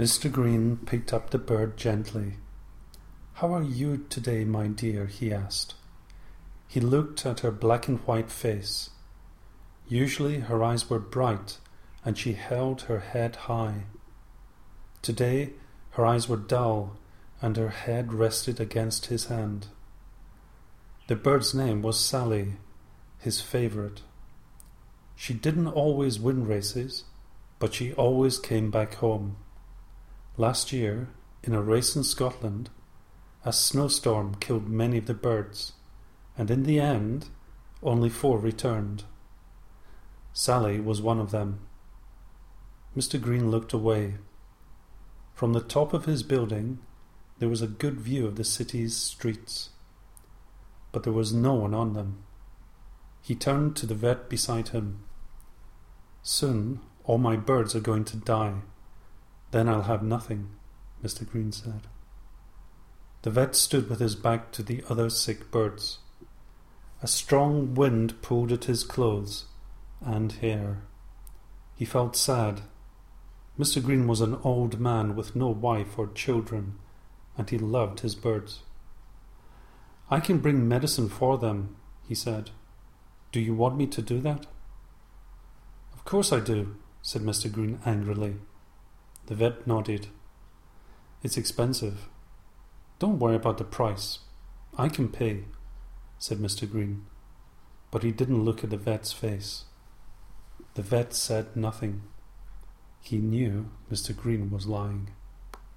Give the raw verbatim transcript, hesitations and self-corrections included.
Mister Green picked up the bird gently. "How are you today, my dear?" he asked. He looked at her black and white face. Usually her eyes were bright, and she held her head high. Today her eyes were dull, and her head rested against his hand. The bird's name was Sally, his favourite. She didn't always win races, but she always came back home. Last year, in a race in Scotland, a snowstorm killed many of the birds, and in the end, only four returned. Sally was one of them. Mister Green looked away. From the top of his building, there was a good view of the city's streets, but there was no one on them. He turned to the vet beside him. "Soon all my birds are going to die. Then I'll have nothing," Mister Green said. The vet stood with his back to the other sick birds. A strong wind pulled at his clothes and hair. He felt sad. Mister Green was an old man with no wife or children, and he loved his birds. "I can bring medicine for them," he said. "Do you want me to do that?" "Of course I do," said Mister Green angrily. The vet nodded. "It's expensive." "Don't worry about the price. I can pay," said Mister Green. But he didn't look at the vet's face. The vet said nothing. He knew Mister Green was lying.